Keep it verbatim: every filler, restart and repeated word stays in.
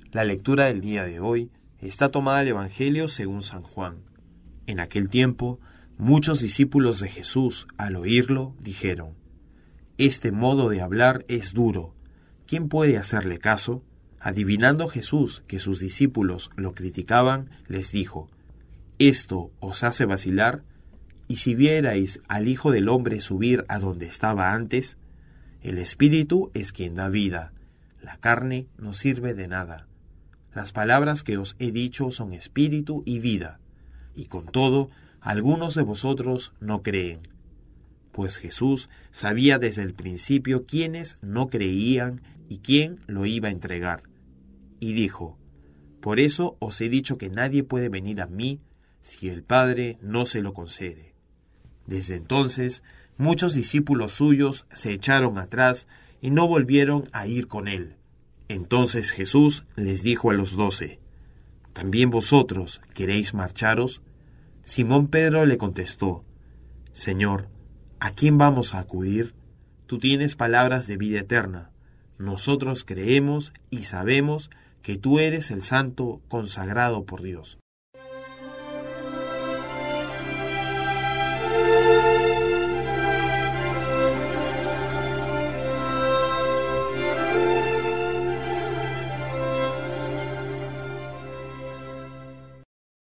La lectura del día de hoy está tomada del Evangelio según San Juan. En aquel tiempo, muchos discípulos de Jesús, al oírlo, dijeron: «Este modo de hablar es duro. ¿Quién puede hacerle caso?». Adivinando Jesús que sus discípulos lo criticaban, les dijo: «¿Esto os hace vacilar? ¿Y si vierais al Hijo del Hombre subir a donde estaba antes? El Espíritu es quien da vida, la carne no sirve de nada. Las palabras que os he dicho son espíritu y vida, y con todo, algunos de vosotros no creen». Pues Jesús sabía desde el principio quiénes no creían y quién lo iba a entregar. Y dijo: «Por eso os he dicho que nadie puede venir a mí si el Padre no se lo concede». Desde entonces, muchos discípulos suyos se echaron atrás y no volvieron a ir con él. Entonces Jesús les dijo a los doce: «¿También vosotros queréis marcharos?». Simón Pedro le contestó: «Señor, ¿a quién vamos a acudir? Tú tienes palabras de vida eterna. Nosotros creemos y sabemos que tú eres el Santo consagrado por Dios».